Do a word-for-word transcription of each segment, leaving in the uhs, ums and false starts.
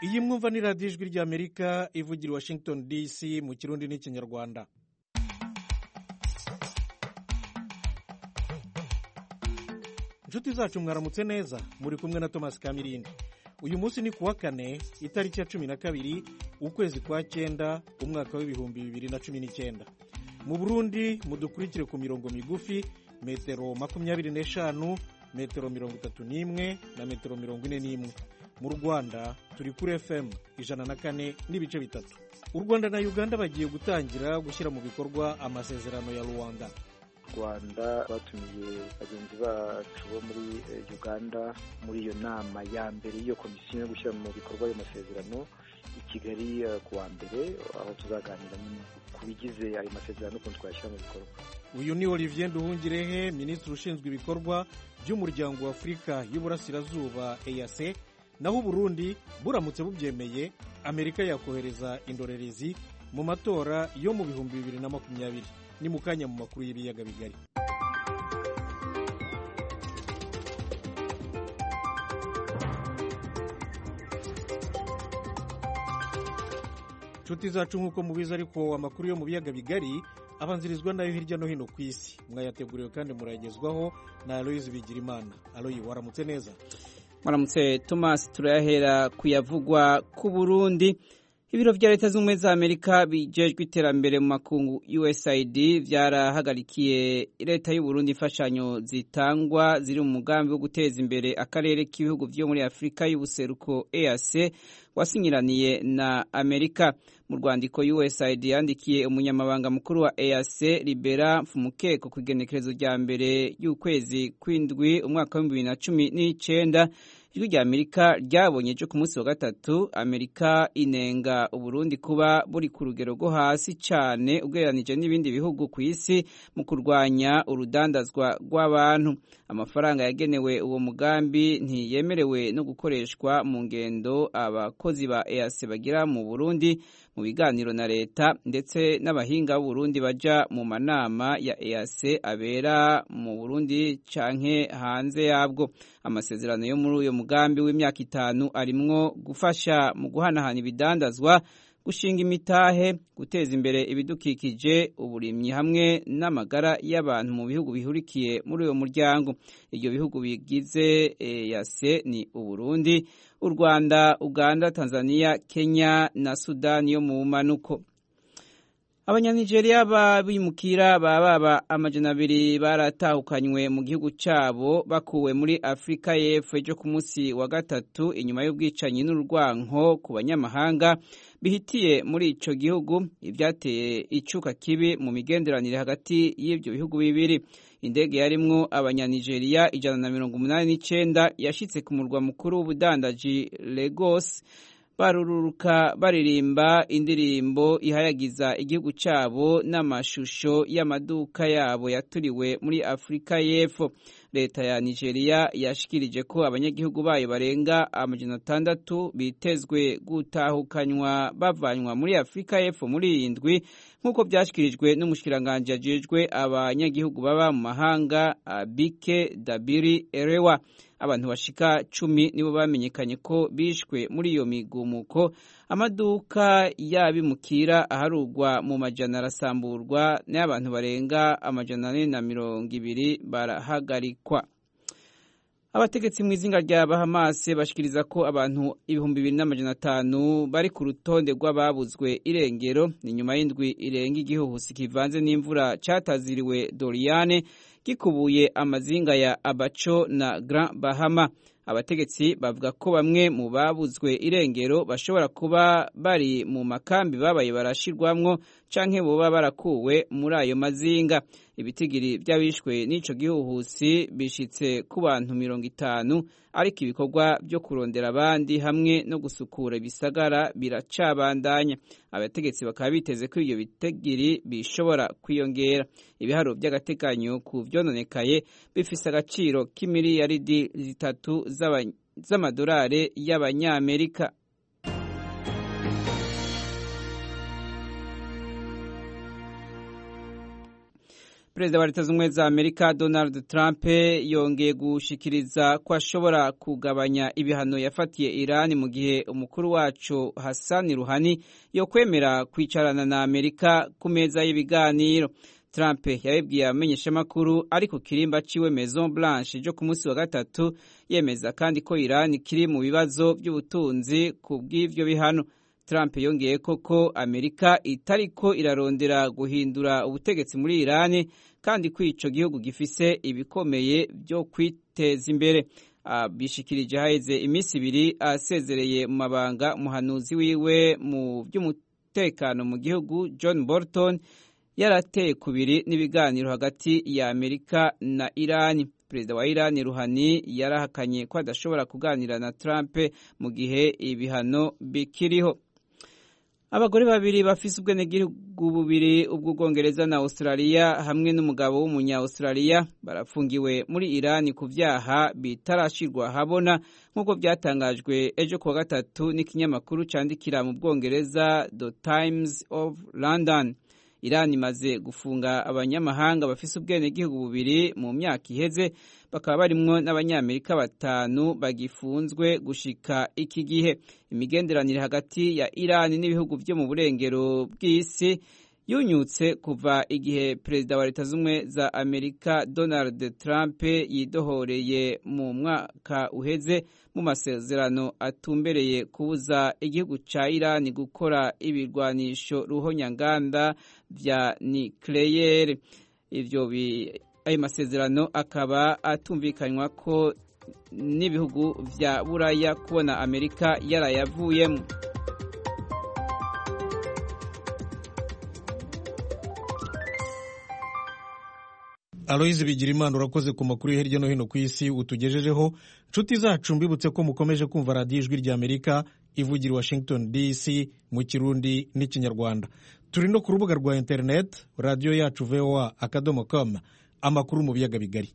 iyi mwumva ni radiyo ijwi ry'Amerika ivugira i Washington D C mu kirundi n'ikinyarwanda. inshuti zacu mwaramutse neza, muri kumwe na Thomas Kamirindi. Uyu munsi ni kuwa kane itariki ya cumi na kabiri ukwezi kwa cyenda umwaka w'ibihumbi bibiri na cumi n'icyenda. Mu Burundi mudukurikire ku mirongo migufi metero makumyabiri n'eshanu, metero mirongo itatu n'imwe na metero mirongo ine n'imwe. Mu Rwanda turi kuri F M ijana na kane n'ibice bitatu. U Rwanda na Uganda bagiye gutangira gushyira mu bikorwa amasezerano ya Rwanda. Rwanda batumiye bagenzi bacu bo muri Uganda muri iyo nama ya mbere y'iyo komisiyo yo gushyira mu bikorwa ayo masezerano i Kigali ku wa mbere, aho tuzaganira ku bigize ayo masezerano n'ukuntu twayashyira mu bikorwa. Uyu ni Olivier Nduhungirehe, minisitiri ushinzwe ibikorwa by'umuryango wa Afurika y'Uburasirazuba E A C. Naho Burundi buramutse bubyemeye, Amerika yakohereza indorerezi mu matora yo mu bihumbi bibiri na makumyabiri. Ni mu kanya mu makuru y'ibiyaga bigari. Nshuti zacu nk'uko mubizi, ariko amakuru yo mu biyaga bigari abanzirizwa nayo hirya no hino ku isi. Mwayateguriwe kandi murayagezwaho na Aloyizi Bigirimana. Aloyi, waramutse neza? Maramutse Thomas. Turahera kuyavugwa ku Burundi. Ibiro vya leta z'ubumwe za Amerika bijejwe iterambere mu makungu U S A I D vyarahagarikiye leta y'u Burundi imfashanyo zitangwa ziri mu mugambi wo guteza imbere akarere k'ibihugu vyo muri Afrika y'ubuseruko E A C wasinyiraniye na Amerika. Mu rwandiko U S A I D yandikiye umunyamabanga mukuru wa E A C Libera Mfumukeko ku igenekerezo rya mbere y'ukwezi kw'indwi umwaka wa bibiri na cumi n'icenda, ijwi rya Amerika ryabonye cyo ku munsi wa gatatu Amerika inenga Uburundi kuba buri ku rugero rwo hasi cyane ugereranije n'ibindi bihugu ku isi mu kurwanya urudandazwa rw'abantu. Amafaranga yagenewe uwo mugambi ntiyemerewe no gukoreshwa mu ngendo abakozi ba E A C bagira mu Burundi mu biganiro na leta, ndetse n'abahinga b'u Burundi baja mu manama ya E A C abera mu Burundi canke hanze yabwo. Amasezerano yo muri uyo mugambi w'imyaka itanu arimwo gufasha mu guhanahana ibidandazwa, gushinga imitahe, guteza imbere ibidukikije, uburimyi hamwe n'amagara y'abantu mu bihugu bihurikiye muri uyo muryango. Ibyo bihugu bigize E A C ni Uburundi, u Rwanda, Uganda, Tanzania, Kenya na Sudani yo mu bumanuko. Abanyanigeria babimukira baba amajana abiri baratahukanywe mu gihugu cabo bakuwe muri Afrika y'Epfo ejo ku munsi wa gatatu inyuma y'ubwicanyi n'urwanko ku banyamahanga bihitiye muri ico gihugu, ivyateye icuka kibi mu migenderanire hagati y'ivyo bihugu bibiri. Indege yarimwo abanyanigeria ijana na mirongo umunani n'icenda yashitse ku murwa mukuru w'ubudandaji Lagos, barururuka baririmba indirimbo ihayagiza igihugu cabo n'amashusho y'amaduka yabo yaturiwe muri Afrika y'Epfo. Leta ya Nigeria yashikirije ko abanyagihugu bayo barenga amajana atandatu bitezwe gutahukanywa bavanywa muri Afrika y'Epfo muri iyi ndwi, nk'uko byashikirijwe n'umushikiranganje ajejwe abanyagihugu baba mu mahanga Abike Dabiri Erewa. Abantu bashika cumi nibo bamenyekanye ko bishwe muri iyo migumuko. Amaduka y'abimukira aharugwa mu majana arasamburwa n'abantu barenga amajana ane na mirongo ibiri barahagarikwa. Abategetsi mu izinga rya Bahamas bashikiriza ko abantu ibihumbi bibiri n'amajana atanu bari ku rutonde rw'ababuzwe irengero ni nyuma y'indwi irenga igihuhusi kivanze n'imvura cataziriwe Doriane gikubuye amazinga ya Abaco na Grand Bahama. Abategetsi bavuga ko bamwe mu babuzwe irengero bashobora kuba bari mu makambi babaye barashirwamwo canke boba barakuwe muri ayo mazinga. Ibitigiri by'abishwe n'ico gihuhusi bishitse ku bantu mirongo itanu, ariko ibikorwa byo kurondera abandi hamwe no gusukura ibisagara biracabandanya. Abategetsi bakaba biteze ko iyo bitigiri bishobora kwiyongera. Ibiharo by'agateganyo ku vyononekaye bifise agaciro k'imiliyaridi zitatu z'amadolari y'abanyamerika. Perezida wa Leta Zunze za Amerika Donald Trump yongeye gushikiriza ko ashobora kugabanya ibihano yafatiye Iran mu gihe umukuru wacu Hassan Rouhani yo kwemera kwicarana na Amerika ku meza y'ibiganiro. Trump yabibwiye abamenyeshamakuru ari ku kirimba ciwe Maison Blanche jo ku munsi wa gatatu, yemeza kandi ko Iran kiri mu bibazo by'ubutunzi ku bw'ivyo bihano. Trump yongeye koko Amerika itariko irarondera guhindura ubutegetsi muri Iran kandi ko ico gihugu gifise ibikomeye byo kwiteza imbere. Bishikirije haheze iminsi ibiri asezereye mu mabanga umuhanuzi wiwe mu by'umutekano mu gihugu John Bolton yarateye kubiri n'ibiganiro hagati ya Amerika na Iran. Perezida wa Iran Rouhani yarahakanye ko adashobora kuganira na Trump mu gihe ibihano bikiriho. Abagore babiri bafise ubwenegihugu bubiri ubw'Ubwongereza na Australia hamwe n'umugabo w'umunya-Australia barafungiwe muri Iran ku vyaha bitarashirwa habona nk'uko byatangajwe ejo kuwa gatatu n'ikinyamakuru candikira mu Bwongereza The Times of London. Iran imaze gufunga abanyamahanga bafise ubwenegihugu bubiri mu myaka iheze, bakaba barimwo n'abanyamerika batanu bagifunzwe gushika iki gihe. Imigenderanire hagati ya Iran n'ibihugu vyo mu burengero bw'isi yunyutse kuva igihe Perezida wa Leta Zunze za Amerika Donald Trump yidohoreye mu mwaka uheze mu masezerano atumbereye kubuza igihugu ca Iran gukora ibirwanisho ruhonyanganda vya nucleaire. Ivyo ayo masezerano akaba atumvikanywa ko n'ibihugu vya Buraya kubona Amerika yarayavuyemo. Aloise Bigirimana urakoze ku makuru hirya no hino ku isi utugejejeho. Nshuti zacu mbibutse ko mukomeje kumva radiyo ijwi rya Amerika ivugira Washington D C mu Kirundi n'Ikinyarwanda. Turi no ku rubuga rwa internet radiyo yacu V O A akadomo com. Amakuru mu biyaga bigari.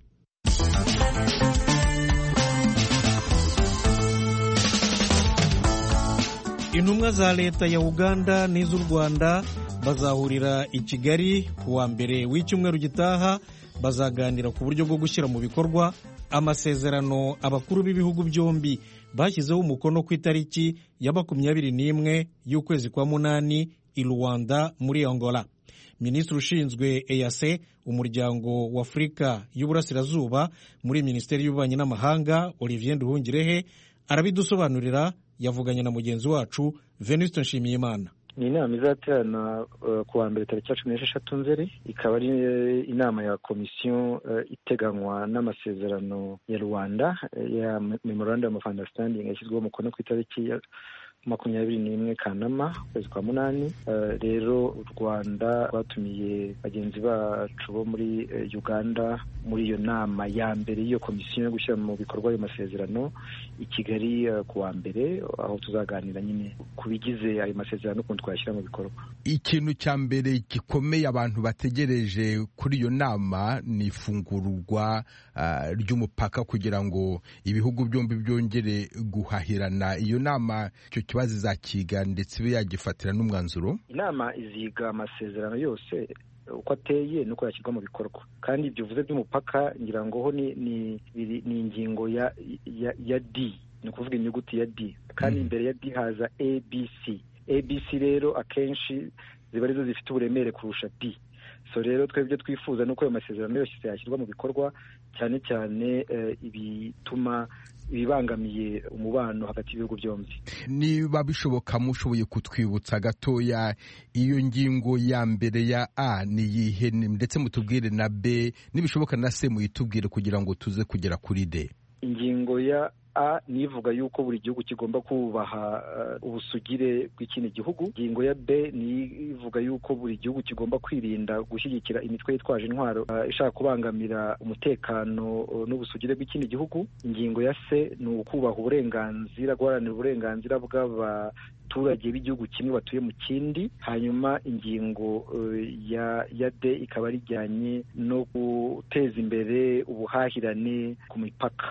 Intumwa za leta ya Uganda n'iz'u Rwanda bazahurira i Kigali ku wa mbere w'icyumweru gitaha. Bazaganira ku buryo bwo gushyira mu bikorwa amasezerano abakuru b'ibihugu byombi bashyizeho umukono ku itariki ya makumyabiri n'imwe y'ukwezi kwa munani i Luanda muri Angola. Minisitiri ushinzwe E A C umuryango wa Afurika y'Uburasirazuba muri Minisiteri y'Ububanyi n'Amahanga Olivier Nduhungirehe arabidusobanurira. Yavuganye na mugenzi wacu Venuste Nshimiyimana. Ni inama izaterana uh, ku wa mbere tariki cumi n'esheshatu Nzeri, ikaba ari uh, inama ya komisiyo uh, iteganywa n'amasezerano ya Rwanda uh, ya Memorandum of Understanding yashyizweho umukono ku itariki ya makumyabiri n'imwe Kanama ukwezi kwa munani. Rero uh, u Rwanda rwatumiye bagenzi bacu bo muri uh, Uganda muri iyo nama ya mbere y'iyo komisiyo yo gushyira mu bikorwa ayo masezerano i Kigali uh, ku wa mbere, aho tuzaganira nyine ku bigize ayo masezerano n'ukuntu twayashyira mu bikorwa. Ikintu cya mbere gikomeye abantu bategereje kuri iyo nama ni ifungurwa uh, ry'umupaka kugira ngo ibihugu byombi byongere guhahirana. Iyo nama icyo kibazo izakiga ndetse ibe yagifatira n'umwanzuro. Inama iziga amasezerano yose uko ateye nuko yashyirwa mu bikorwa, kandi ibyo uvuze by'umupaka ngira ngo ho ni ni, ni ingingo ya, ya ya D, ni ukuvuga inyuguti ya D, kandi imbere mm. ya D haza A B C. A B C rero akenshi ziba arizo zifite uburemere kurusha D. So rero twebwe twifuza nuko ayo masezerano yose yashyirwa mu bikorwa, cyane cyane uh, ibituma ibibangamiye umubano hagati y'ibihugu byombi. Niba bishoboka mushoboye kutwibutsa gatoya iyo ngingo ya mbere ya A ni yihe, ndetse mutubwire na B, nibishoboka na C muyitubwire kugira ngo tuze kugera kuri D. Ingingo ya A nivuga yuko buri gihugu kigomba kubaha uh, ubusugire bw'ikindi gihugu. Ingingo ya B nivuga yuko buri gihugu kigomba kwirinda gushyigikira imitwe yitwaje intwaro uh, ishaka kubangamira umutekano uh, n'ubusugire bw'ikindi gihugu. Ingingo ya C ni ukubaha uburenganzira, guharanira uburenganzira bw'abaturage b'igihugu kimwe batuye mu kindi. Hanyuma ingingo uh, ya ya D ikaba rijyanye no guteza imbere ubuhahirane ku mipaka.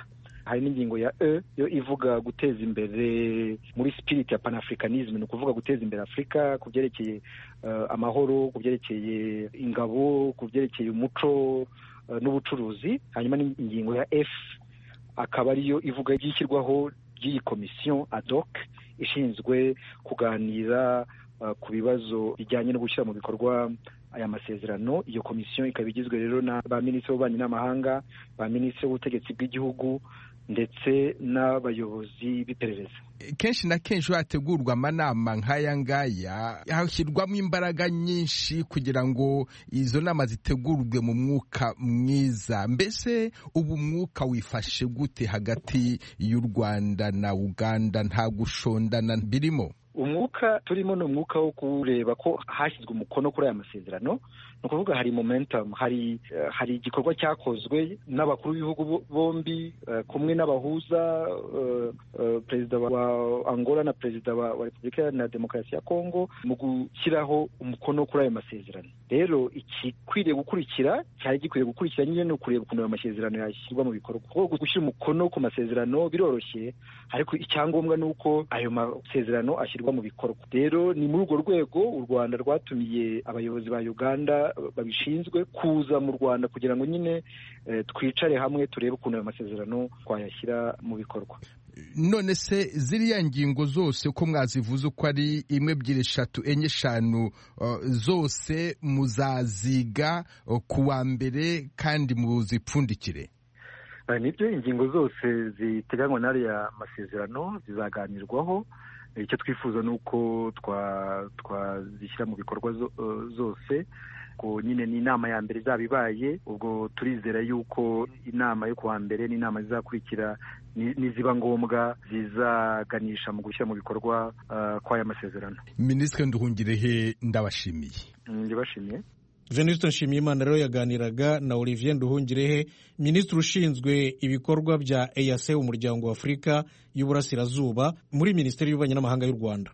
hari n'ingingo ya E yo ivuga guteza imbere muri spirit ya panafricanism, ni ukuvuga guteza imbere Afurika ku byerekeye uh, amahoro, ku byerekeye ingabo, ku byerekeye umuco uh, n'ubucuruzi. Hanyuma n'ingingo ya F akaba ariyo ivuga ibyishyirwaho by'iyi komisiyo ad hoc ishinzwe kuganira uh, ku bibazo bijyanye no gushyira mu bikorwa aya masezerano. Iyo komisiyo ikaba igizwe rero na ba minisitiri w'ububanyi n'amahanga, ba minisitiri w'ubutegetsi bw'igihugu ndetse n'abayobozi b'iperereza. Kenshi na kenshi hategurwa amanama nk'aya ngaya hashyirwamo imbaraga nyinshi kugira ngo izo nama zitegurwe mu mwuka mwiza. Mbese ubu mwuka wifashe gute hagati y'u Rwanda na Uganda? Nta gushondana birimo? Umwuka turimo ni umwuka wo kureba ko hashyizwe umukono kuri aya masezerano. Ni ukuvuga hari momentum, hari uh, hari igikorwa cyakozwe n'abakuru b'ibihugu bombi uh, kumwe n'abahuza uh, uh, perezida wa Angola na perezida wa, wa Repubulika na Demokarasi ya Kongo mu gushyiraho umukono kuri aya masezerano. Rero ikikwiriye gukurikira cyari gikwiriye gukurikira nyine no kureba ukuntu aya masezerano yashyirwa mu bikorwa. Kuko gushyira umukono ku masezerano biroroshye, ariko icyangombwa nuko ayo masezerano ashyirwa mu bikorwa. Rero ni muri urwo rwego u Rwanda rwatumiye abayobozi ba Uganda babishinzwe kuza mu Rwanda kugira ngo nyine eh, twicare hamwe turebe ukuntu ayo masezerano twayashyira mu bikorwa. None se ziriya ngingo zose ko mwazivuze uko ari imwe ebyiri eshatu enye eshanu uh, zose muzaziga uh, ku wa mbere kandi muzipfundikire? Uh, nibyo, ingingo zose ziteganywa n'ariya masezerano zizaganirwaho. Icyo twifuza ni uko twazishyira twa mu bikorwa zo, uh, zose ko nyine ni inama ya mbere izaba ibaye. Ubwo turizera yuko inama yo kuwa mbere n'inama zizakurikira niziba ngombwa zizaganisha mu gushyira mu bikorwa uh, kw'aya masezerano. Minisitiri Nduhungirehe, ndabashimiye. Ndabashimiye. Venuste Nshimiyimana rero yaganiraga na Olivier Nduhungirehe, minisitiri ushinzwe ibikorwa bya E A C, umuryango wa Afurika y'Uburasirazuba, muri Minisiteri y'Ububanyi n'Amahanga y'u Rwanda.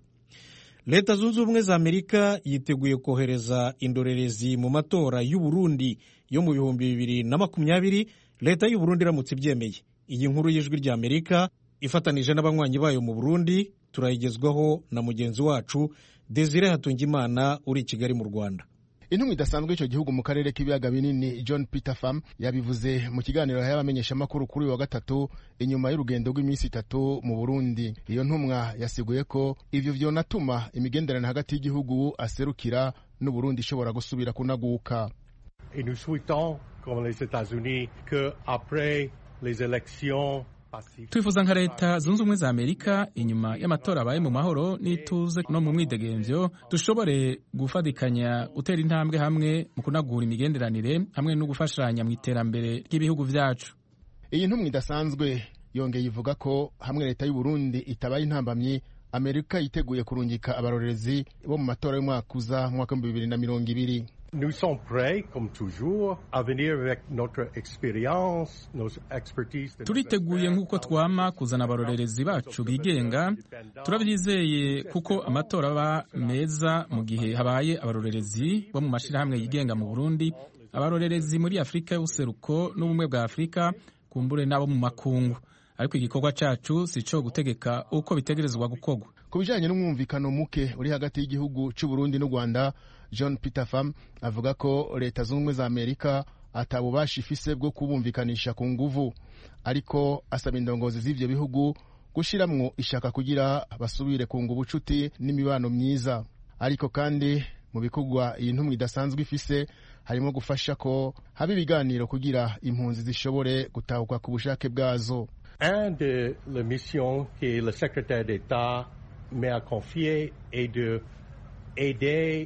Leta Zunze Ubumwe za Amerika yiteguye kohereza indorerezi mu matora y'u Burundi yo mu bihumbi bibiri na makumyabiri, leta y'u Burundi iramutse ibyemeye. Iyi nkuru y'Ijwi rya Amerika ifatanije n'abanywanyi bayo mu Burundi turayigezwaho na mugenzi wacu Desire Hatungimana uri i Kigali mu Rwanda. Intumwa idasanzwe icyo gihugu mu karere k'ibiyaga binini John Peter Pham yabivuze mu kiganiro y'abamenyesha makuru kuri wa gatatu inyuma y'urugendo rw'iminsi itatu mu Burundi. Iyo ntumwa yasiguye ko ivyo vyonatuma imigenderanire hagati y'igihugu aserukira n'u Burundi ishobora gusubira kunaguka. Et nous souhaitons comme les États-Unis que après les élections twifuza nka leta zunze ubumwe za Amerika inyuma y'amatora abaye mu mahoro n'ituze no mu mwidegemvyo dushobore gufatikanya gutera intambwe hamwe mu kunagura imigenderanire hamwe no gufashanya mu iterambere ry'ibihugu vyacu. Iyi ntumwa idasanzwe yongeye ivuga ko hamwe leta y'u Burundi itabaye intambamyi, Amerika yiteguye kurungika abarorerezi bo mu matora y'umwaka uza mu mwaka wa bibiri na mirongo ibiri. Nous sommes prêts, comme toujours, à venir avec notre expérience, nos expertises. Turiteguye nk'uko twama kuzana abarorerezi bacu bigenga. Turabyizeye kuko amatora aba meza mu gihe habaye abarorerezi bo mu mashirahamwe yigenga mu Burundi, abarorerezi muri Afurika y'ubuseruko n'ubumwe bwa Afurika, kumbure nabo mu makungu. Ariko igikorwa cacu sico gutegeka uko bitegerezwa gukorwa. Ku bijanye n'umwumvikano muke uri hagati y'igihugu cy'u Burundi n'u Rwanda, John Peter Pham avuga ko leta zunze ubumwe za Amerika atabubasha ifise bwo kubumvikanisha ku nguvu, ariko asaba indongozi z'ivyo bihugu gushiramwo ishaka kugira basubire kunga ubucuti n'imibano myiza. Ariko kandi mu bikorwa iyi ntumwa idasanzwe ifise harimo gufasha ko haba ibiganiro kugira impunzi zishobore gutahuka ku bushake bwazo. Un de la mission que le secrétaire d'État m'a confié est de aider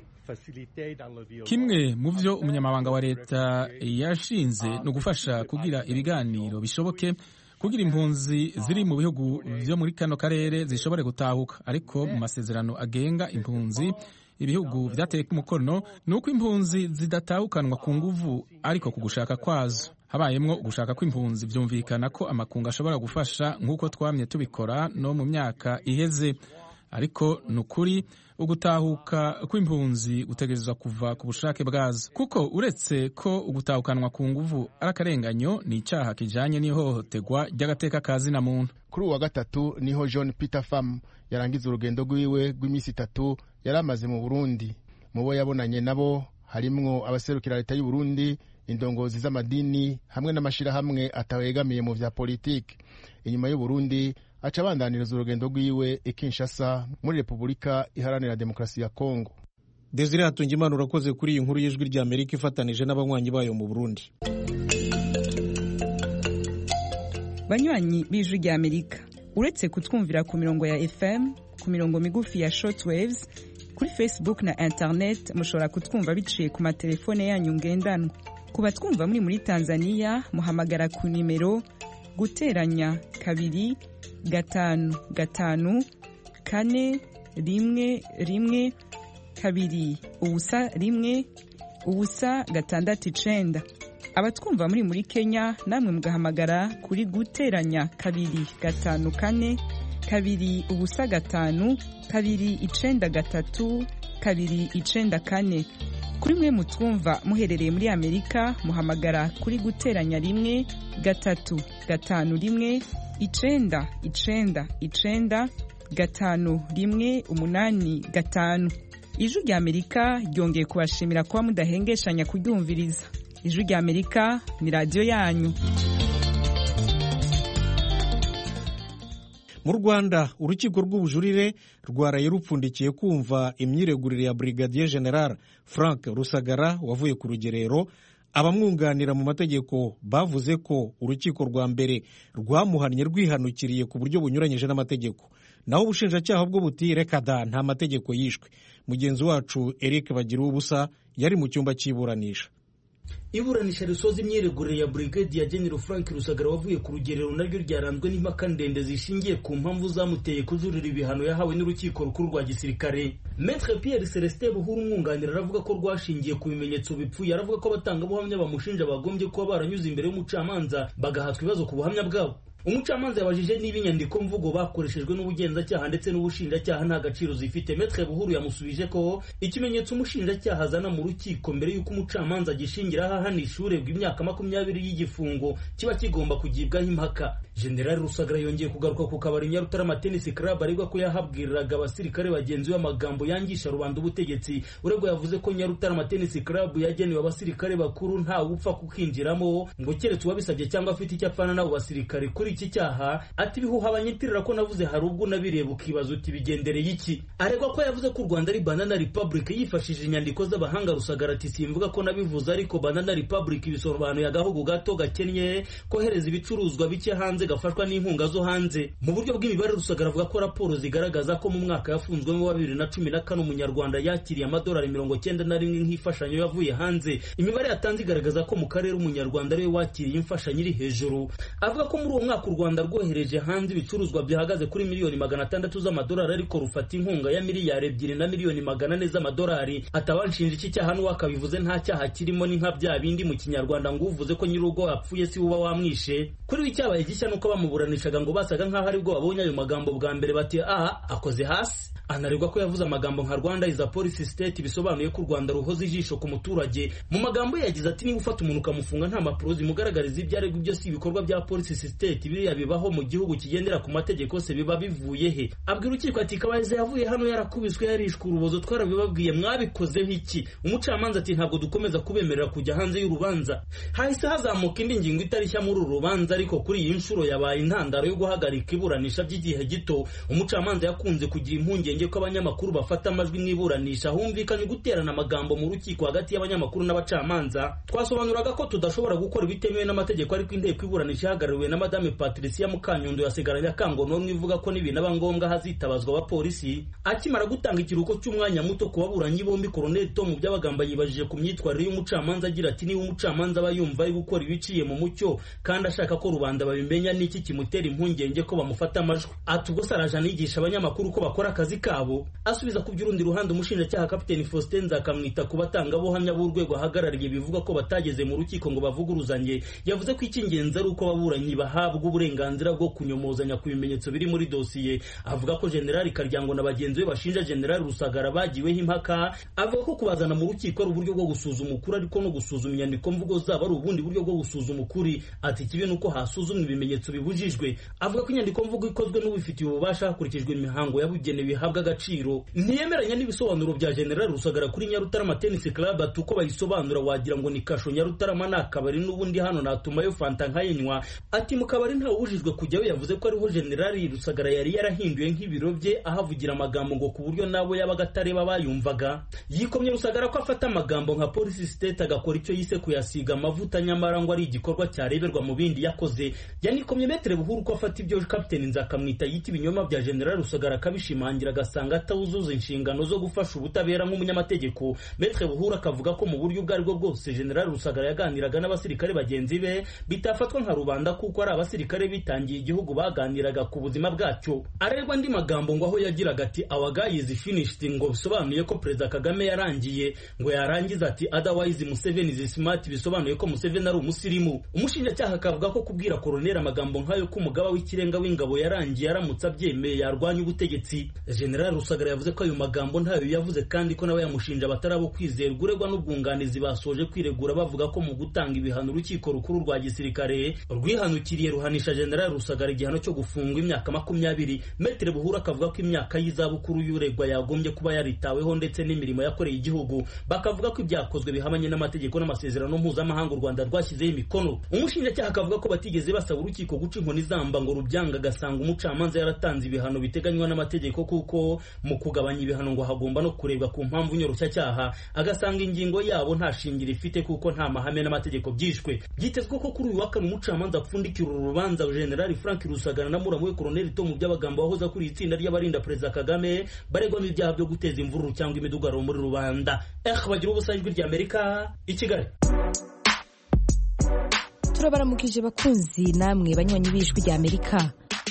kimwe mu vyo umunyamabanga wa leta yashinze no gufasha kugira ibiganiro bishoboke kugira impunzi ziri mu bihugu vyo muri kano karere zishobore gutahuka. Ariko mu masezerano agenga impunzi ibihugu vyateye umukono nuko impunzi zidatahukanwa ku nguvu ariko ku gushaka kwazo. Habayemwo ugushaka kw'impunzi vyumvikana ko amakungu ashobora gufasha nk'uko twamye tubikora no mu myaka iheze. ariko ni ukuri ugutahuka kw'impunzi gutegerezwa kuva ku bushake bwazo, kuko uretse ko ugutahukanwa ku nguvu ari akarenganyo, ni icyaha kijanye n'ihohoterwa ry'agateka ka zina muntu. Kuri uwa gatatu niho John Peter Pham yarangiza urugendo rwiwe rw'iminsi itatu yari amaze mu Burundi. Mu bo yabonanye nabo harimwo abaserukira leta y'u Burundi, indongozi z'amadini hamwe n'amashirahamwe atawegamiye mu vya politiki. Inyuma y'u Burundi aca abandaniriza urugendo rwiwe i Kinshasa muri Repubulika Iharanira Demokarasi ya Kongo. Desire Hatungimana, urakoze kuri iyi nkuru y'ijwi rya Amerika ifatanije n'abanywanyi bayo mu Burundi. Banywanyi b'ijwi rya Amerika, uretse kutwumvira ku mirongo ya F M, ku mirongo migufi ya shortwaves, kuri Facebook na internet mushobora kutwumva biciye ku matelefone yanyu ngendanwa. Ku batwumva muri muri Tanzania muhamagara ku nimero guteranya kabiri gatanu gatanu kane rimwe rimwe kabiri ubusa rimwe ubusa gatandatu icenda. Abatwumva muri muri Kenya namwe mugahamagara kuri guteranya kabiri gatanu kane kabiri ubusa gatanu kabiri icenda gatatu kabiri icenda kane. Kuri mwe mutwumva muherereye muri Amerika muhamagara kuri guteranya rimwe gatatu gatanu rimwe icenda icenda icenda gatanu rimwe umunani gatanu. Ijwi rya Amerika ryongeye kubashimira kuba mudahengeshanya kuryumviriza. Ijwi rya Amerika ni radio yanyu. Mu Rwanda urukiko rw'ubujurire rwaraye rupfundikiye kumva imyiregurire ya Brigadier General Frank Rusagara wavuye ku rugerero. Abamwunganira mu mategeko bavuze ko urukiko rwa mbere rwamuhannye rwihanukiriye ku buryo bunyuranyije n'amategeko, naho ubushinjacyaha bwo buti reka da nta mategeko yishwe. Mugenzi wacu Eric Bagiruwubusa yari mu cyumba cy'iburanisha. Iburanisha risoza imyiregurire ya Brigadier General Frank Rusagara wavuye ku rugerero naryo ryaranzwe n'impaka ndende zishingiye ku mpamvu zamuteye kujurira ibihano yahawe n'urukiko rukuru rwa gisirikare. Maître Pierre Celestin Buhuru umwunganira aravuga ko rwashingiye ku bimenyetso bipfuye. Aravuga ko abatangabuhamya bamushinja bagombye kuba baranyuze imbere y'umucamanza bagahatwa ibibazo ku buhamya bwabo. Umucamanza yabajije niba inyandiko mvugo bakoreshejwe n'ubugenzacyaha ndetse n'ubushinjacyaha nta gaciro zifite. Maître Buhuru yamusubije ko ikimenyetso umushinjacyaha azana mu rukiko mbere y'uko umucamanza gishingira ahanisha uregwa imyaka makumyabiri y'igifungo kiba kigomba kugibwaho impaka. General Rusagara yongeye kugaruka ku kabari Nyarutarama Tennis Club aregwa ko yahabwiriraga abasirikare bagenzi b'amagambo yangisha rubanda ubutegetsi. Uregwa yavuze ko Nyarutarama Tennis Club yagenewe abasirikare bakuru nta upfa kukinjiramo ngo keretse uwabisabye cyangwa afite icyo apfana n'abo basirikare. Kuri iki cyaha ati bihuha abanyitirira ko navuze hari ubwo nabireba ukibaza uti bigendereye iki. Aregwa ko yavuze ko u Rwanda ari Banana Republic yifashishije inyandiko z'abahanga. Rusagara ati simvuga ko nabivuze, ariko Banana Republic bisobanuye agahugu gato gakennye kohereza ibicuruzwa bike hanze gafashwa n'inkunga zo hanze. Mu buryo bw'imibare Rusagara avuga ko raporo zigaragaza ko mu mwaka yafunzwemo wa bibiri na cumi na kane umunyarwanda yakiriye amadolari mirongo cyenda na rimwe nk'imfashanyo yavuye hanze. Imibare yatanze igaragaza ko mu karere umunyarwanda ariwe wakiriye imfashanyo iri hejuru. Avuga ko muri uwo mwaka u Rwanda rwohereje hanze ibicuruzwa byahagaze kuri miliyoni magana atandatu z'amadolari, ariko rufata inkunga ya miliyari ebyiri na miliyoni magana ane z'amadolari. Atabanshinja iki cyaha n'uwakabivuze nta cyaha kirimo, ni nka bya bindi mu kinyarwanda ngo uvuze ko nyir'urugo apfuye si uba wamwishe. Kuri we icyabaye gishya nuko bamuburanishaga ngo basaga nk'aho aribwo babonye ayo magambo bwa mbere bati aha akoze hasi. Anaregwa ko yavuze amagambo nka Rwanda is a police state bisobanuye ko u Rwanda ruhoza ijisho ku muturage. Mu magambo yagize ati niba ufata umuntu ukamufunga nta mapuro zimugaragariza ibyo aregwa byo si ibikorwa bya police state biriya bibaho mu gihugu kigendera ku mategeko se biba bivuye he. Abwira urukiko ati Kabayiza yavuye hano yarakubiswe yarishwe urubozo twarabibabwiye mwabikozeho iki. Umucamanza ati ntabwo dukomeza kubemerera kujya hanze y'urubanza. Hahise hazamuka indi ngingo itarishya muri uru rubanza, ariko kuri iyi nshuro yabaye intandaro yo guhagarika iburanisha by'igihe gito. Umucamanza yakunze kugira impungenge ko abanyamakuru bafata amajwi mwiburanisha humvikanye guterana amagambo mu rukiko hagati y'abanyamakuru n'abacamanza. Twasobanuraga ko tudashobora gukora ibitemewe n'amategeko, ariko inteko iburanisha ihagarariwe na Madame Patricia Mukanyundo yasigaranye akangono ivuga ko n'ibintu ngombwa hazitabazwa abapolisi. Akimara gutanga ikiruhuko cy'umwanya muto ku baburanyi bombi, Colonel Tom Byabagamba yibajije ku myitwarire y'umucamanza agira ati niba umucamanza aba yumva ari gukora ibiciye mu mucyo kandi ashaka ko rubanda babimenya, n'iki kimutera impungenge ko bamufata amajwi. Ati ubwo saraje anigisha abanyamakuru ko bakora akazi kabo. Asubiza ku by'urundi ruhande umushinjacyaha Kapiteni Faustin Nzakamwita ku batangabuhamya b'urwego ahagarariye bivuga ko batageze mu rukiko ngo bavuguruzanye, yavuze ko icy'ingenzi ari uko ababuranyi bahabwa uburenganzira bwo kunyomozanya ku bimenyetso biri muri dosiye. Avuga ko General Karyango na bagenzi be bashinja General Rusagara bagiweho impaka, avuga ko kubazana mu rukiko ari uburyo bwo gusuzuma ukuri ariko no gusuzuma inyandiko mvugo zabo ari ubundi buryo bwo gusuzuma ukuri. Ati ikibi nuko hasuzumwa ibimenyetso bibujijwe. Avuga ko inyandiko mvugo ikozwe n'ubifitiye ububasha hakurikijwe imihango yabugenewe ihabwa agaciro. Ntiyemeranya n'ibisobanuro bya General Rusagara kuri Nyarutarama Tennis Club, ati uko bayisobanura wagira ngo ni kasho. Nyarutarama na kabari n'ubundi hano natumayo fanta nkayenywa. Ati mu kabari nta ubujijwe kujyayo. Yavuze ko ariho General Rusagara yari yarahinduye nk'ibiro bye ahavugira amagambo ngo ku buryo nabo yabaga atareba bayumvaga. Yikomye Rusagara ko afata amagambo nka Police State agakora icyo yise kuyasiga amavuta, nyamara ngo ari igikorwa cyareberwa mu bindi yakoze. Yanikomye Metre Buhuru ko afata ibyo Captain Nzakamwita yita ibinyoma bya General Rusagara kabishimangira agasanga atawuzuza inshingano zo gufasha ubutabera nk'umunyamategeko. Metre Buhuru akavuga ko mu buryo bwari bwo bwose General Rusagara yaganiraga n'abasirikare bagenzi be bitafatwa nka rubanda kuko ari abasirikare bitangiye igihugu baganiraga ku buzima bwacyo. Arerwa andi magambo ngo aho yagiraga ati our guy is finished, ngo bisobanuye ko Perezida Kagame yarangiye, ngo yarangiza ati otherwise Museveni is smart, bisobanuye ko Museveni ari umusirimu. Umushinjacyaha akavuga ko kubwira Colonel amagambo nkayo ko umugaba w'ikirenga w'ingabo yarangiye aramutse abyemeye yarwanya ubutegetsi. General Rusagara yavuze ko ayo magambo ntayo yavuze kandi ko nawe yamushinja batarabo kwizerwa. Uregwa n'ubwunganizi basoje kwiregura bavuga ko mu gutanga ibihano urukiko rukuru rwa gisirikare rwihanukiriye ruhanisha General Rusagara igihano cyo gufungwa imyaka makumyabiri. Metre Buhuru akavuga ko imyaka y'izabukuru y'uregwa yagombye kuba yaritaweho ndetse n'imirimo yakoreye igihugu. Bakavuga ko ibyakozwe bihamanye n'amategeko n'amasezerano mpuzamahanga u Rwanda rwashyizeho imikono. Umushinjacyaha akavuga ko batigeze basaba urukiko guca inkoni zamba ngo rubyanga, agasanga umucamanza yaratanze ibihano biteganywa n'amategeko kuko mu kugabanya ibihano ngo hagomba no kurebwa ku mpamvu nyoroshyacyaha, agasanga ingingo yabo nta shingiro ifite kuko nta mahame n'amategeko byishwe. Byitezwe ko kuri uyu wa kane umucamanza apfundikira uru rubanza General Frank Rusagara na muramu we Colonel Tom Byabagamba wahoza kuri itsinda ry'abarinda Perezida Kagame baregwa n'ibyaha byo guteza imvururu cyangwa imidugararo muri rubanda. Eh bagira ubusajwi ry'Amerika i Kigali. Turabaramukije bakunzi namwe banywanyi b'ijwi ry'Amerika.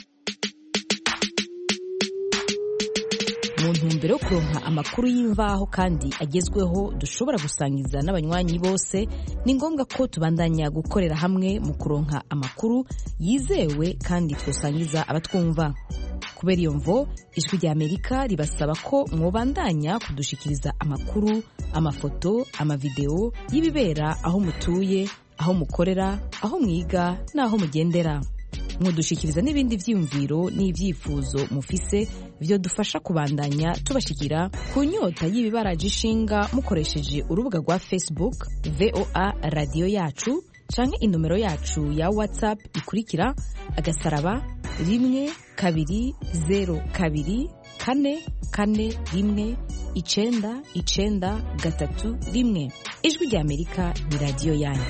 Mu ntumbero yo kuronka amakuru y'imvaho kandi agezweho dushobora gusangiza n'abanywanyi bose, ni ngombwa ko tubandanya gukorera hamwe mu kuronka amakuru yizewe kandi twosangiza abatwumva. Kubera iyo mvo ijwi ry'Amerika ribasaba ko mwobandanya kudushikiriza amakuru, amafoto, amavideo y'ibibera aho mutuye, aho mukorera, aho mwiga n'aho mugendera. Mwodushikiriza n'ibindi vyiyumviro n'ivyifuzo mufise vyo dufasha kubandanya tubashikira ku nyota y'ibibaraje ishinga mukoresheje urubuga rwa Facebook V O A Radio Yacu canke inomero yacu ya WhatsApp ikurikira agasaraba rimwe kabiri zero kabiri kane kane rimwe icenda icenda gatatu rimwe. Ijwi ry'Amerika ni radio yanyu.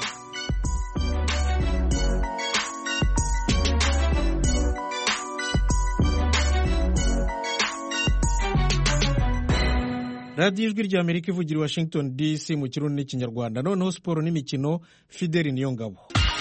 radiyo ijwi ry'Amerika ivugira i Washington D C mu kirundi n'ikinyarwanda. Noneho siporo n'imikino, Fideli Niyongabo.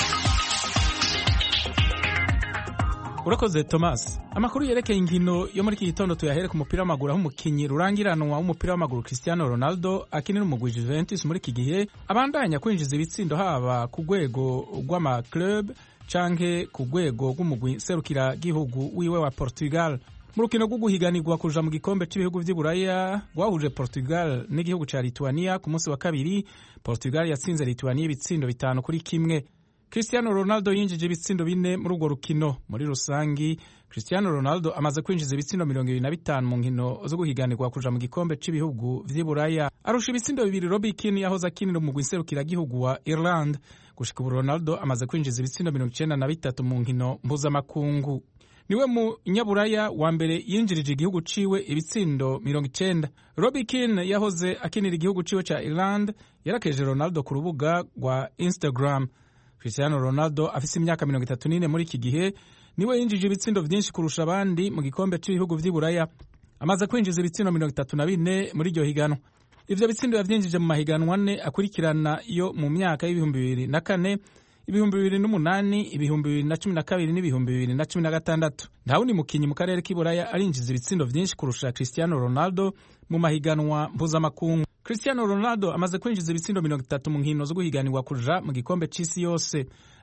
Urakoze Thomas. Amakuru yerekeye inkino yo muri iki gitondo tuyahere ku mupira w'amaguru, aho umukinyi rurangiranwa w'umupira w'amaguru Cristiano Ronaldo akinira umugwi Juventus muri iki gihe abandanya kwinjiza ibitsindo haba ku rwego rw'ama club canke ku rwego rw'umugwi serukira gihugu wiwe wa Portugal. Mu rukino rwo guhiganirwa kuja mu gikombe cy'ibihugu vy'Iburaya rwahuje Portugal n'igihugu ca Lithuania ku munsi wa kabiri, Portugal yatsinze Lithuania ibitsindo bitanu kuri kimwe. Cristiano Ronaldo yinjije ibitsindo bine muri urwo rukino. Muri rusangi Cristiano Ronaldo amaze kwinjiza ibitsindo mirongo ibiri na bitanu mu nkino zo guhiganirwa kuja mu gikombe cy'ibihugu vy'Iburaya, arusha ibitsindo bibiri Robbie Keane yahoze akinira umugwi serukiragihugu wa Ireland. Gushika ubu Ronaldo amaze kwinjiza ibitsindo mirongo icenda na bitatu mu nkino mpuzamakungu. Niwe mu nyaburaya wa mbere yinjirije igihugu ciwe ibitsindo mirongo icenda. Robbie Keane yahoze akinira igihugu ciwe ca Ireland yarakeje Ronaldo ku rubuga rwa Instagram. Cristiano Ronaldo afise imyaka mirongo itatu n'ine muri iki gihe, niwe yinjije ibitsindo vyinshi kurusha abandi mu gikombe cy'ibihugu vy'Iburaya, amaze kwinjiza ibitsindo mirongo itatu na bine muri iryo higanwa. Ivyo bitsindo yavyinjije mu mahiganwa ane akurikirana yo mu myaka y'ibihumbi bibiri na kane, ibihumbi bibiri n'umunani, ibihumbi bibiri na cumi na kabiri n'ibihumbi bibiri na cumi na gatandatu. Nta wundi mukinyi mu karere k'Iburaya arinjiza ibitsindo vyinshi kurusha Cristiano Ronaldo mu mahiganwa mpuzamakungu. Cristiano Ronaldo amaze kwinjiza ibitsindo mirongo itatu mu nkino zo guhiganirwa kuja mu gikombe c'isi yose.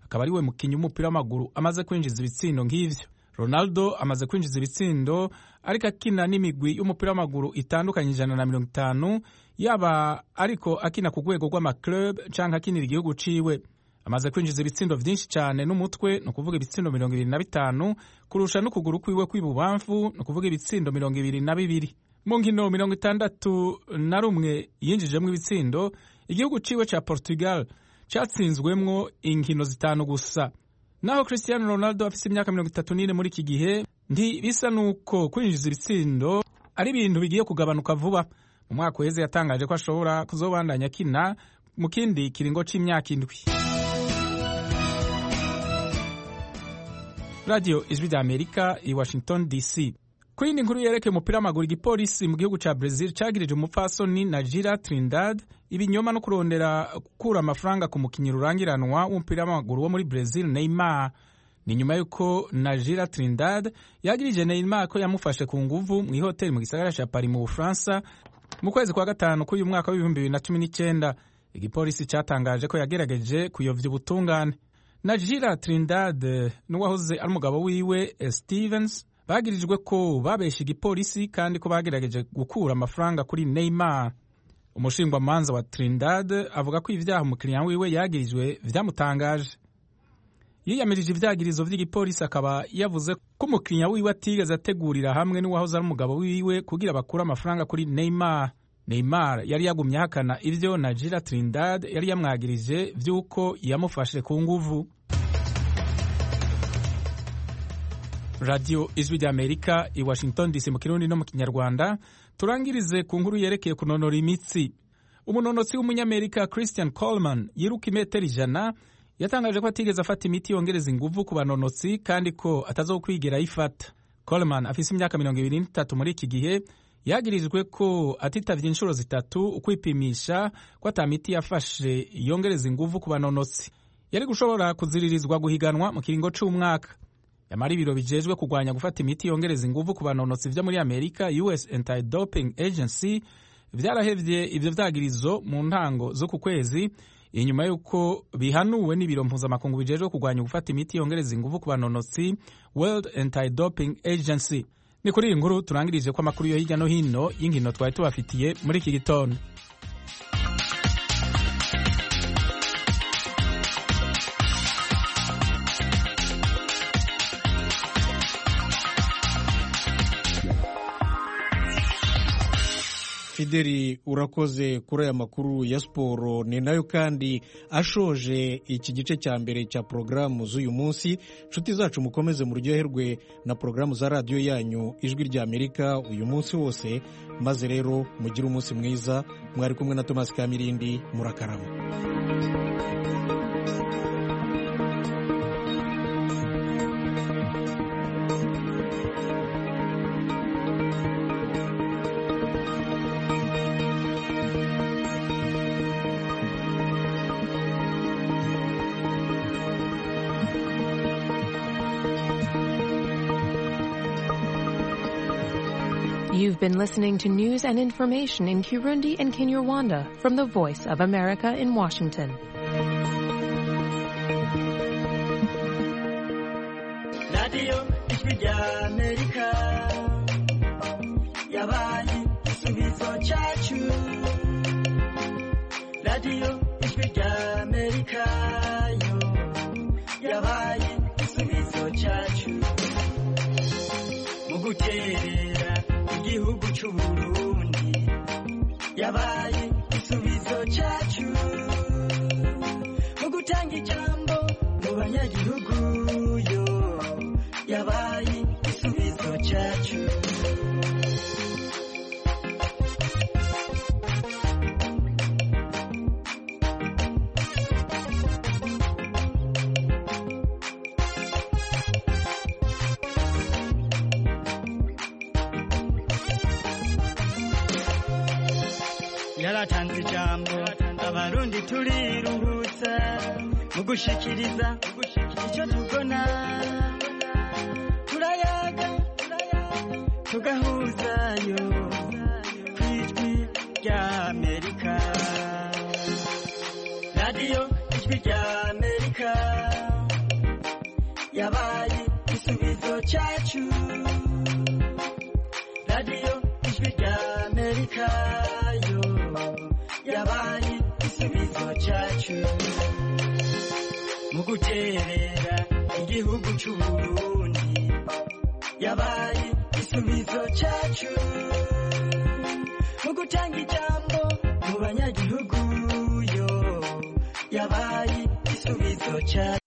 akaba ari we mukinnyi w'umupira w'amaguru amaze kwinjiza ibitsindo nk'ivyo. Ronaldo amaze kwinjiza ibitsindo ariko akina n'imigwi y'umupira w'amaguru itandukanye ijana na mirongo itanu, yaba ariko akina ku rwego rw'amaclub canke akinira igihugu ciwe. Amaze kwinjiza ibitsindo vyinshi cane n'umutwe, no kuvuga ibitsindo mirongo ibiri na bitanu, kurusha n'ukuguru kwiwe kw'ibubamfu, no kuvuga ibitsindo mirongo ibiri na bibiri. Mu nkino mirongo itandatu na rumwe yinjijemwo ibitsindo, igihugu ciwe ca Portugal catsinzwemwo inkino zitanu gusa. Naho Cristiano Ronaldo afise imyaka mirongo itatu n'ine muri iki gihe, ntibisa nuko kwinjiza ibitsindo ari ibintu bigiye kugabanuka vuba. Mu mwaka uheze yatangaje ko ashobora kuzobandanya akina mu kindi kiringo c'imyaka indwi. Radio Ijwi rya Amerika i Washington D C. Kuri iyi nkuru yerekeye umupira w'amaguru, igipolisi mu gihugu ca Brazil cagirije umupfasoni Najila Trindade ibinyoma no kurondera gukura amafaranga ku mukinyi rurangiranwa w'umupira w'amaguru wo muri Brazil Neymar. Ni nyuma yuko Najila Trindade yagirije Neymar ko yamufashe ku nguvu mu ihoteli mu gisagara ca Paris mu Bufaransa mu kwezi kwa gatanu k'uyu mwaka w'ibihumbi bibiri na cumi n'icenda. Igipolisi catangaje ko yagerageje kuyovya ubutungane. Najila Trindade n'uwahoze ari umugabo wiwe Stevens bagirijwe ko babesha igipolisi kandi ko bagerageje gukura amafaranga kuri Neymar. Umushingwamanza wa Trindade avuga ko ivyaha umukiriya wiwe yagirijwe vyamutangaje. Yiyamirije ivyagirizo vy'igipolisi, akaba yavuze ko umukiriya wiwe atigeze ategurira hamwe n'uwahoze ari umugabo wiwe kugira bakure amafaranga kuri Neymar. Neymar yari yagumye ahakana ivyo Najila Trindade yari yamwagirije vy'uko yamufashe ku nguvu. Radio Ijwi rya Amerika i Washington D C mu Kirundi no mu Kinyarwanda. Turangirize ku nkuru yerekeye kunonora imitsi. Umunonotsi w'umunyamerika Christian Coleman yiruka imetero ijana yatangaje ko atigeze afata imiti yongereza inguvu ku banonotsi kandi ko atazokwigera ayifata. Coleman afise imyaka mirongo ibiri n'itatu muri iki gihe, yagirijwe ko atitavye inshuro zitatu ukwipimisha ko ata miti yafashe yongereza inguvu ku banonotsi. Yari gushobora kuziririzwa guhiganwa mu kiringo c'umwaka. Yamara ibiro bijejwe kugwanya gufata imiti yongereza inguvu ku banonotsi vyo muri Amerika, U S Anti-Doping Agency, vyarahevye ivyo vyagirizo mu ntango zo ku kwezi, inyuma yuko bihanuwe n'ibiro mpuzamakungu bijejwe kugwanya gufata imiti yongereza inguvu ku banonotsi, World Anti-Doping Agency. Ni kuri iyi nkuru turangirije ko amakuru yo hirya no hino y'inkino twari tubafitiye muri iki gitondo. Fideli, urakoze kuri aya makuru ya siporo. Ni nayo kandi ashoje iki gice cya mbere cya porogaramu z'uyu munsi. Nshuti zacu, mukomeze muryoherwe na porogaramu za radiyo yanyu Ijwi rya Amerika uyu munsi wose, maze rero mugire umunsi mwiza. Mwari kumwe na Thomas Kamirindi, murakarama. You've been listening to news and information in Kirundi and Kinyarwanda from the Voice of America in Washington. Radio Ijwi rya Amerika yabaye igisubizo cyacu. Radio Ijwi rya Amerika yo yabaye igisubizo cyacu. Mu guterera igihugu cy'u Burundi yabaye igisubizo cyacu. Mu gutanga ijambo mu banyagihugu yo yabaye igisubizo cyacu. Yaratanze ijambo abarundi turiruhutsa mu gushikiriza icyo tubona. Turayaga tugahuzayo kw'Ijwi rya Amerika. Radio Ijwi rya Amerika yabaye igisubizo cyacu radiyo ijwi rya amerika yo yabaye igisubizo cyacu mu guterera igihugu cy'uburundi yabaye igisubizo cyacu mu gutanga ijambo mu banyagihugu yo yabaye igisubizo cyacu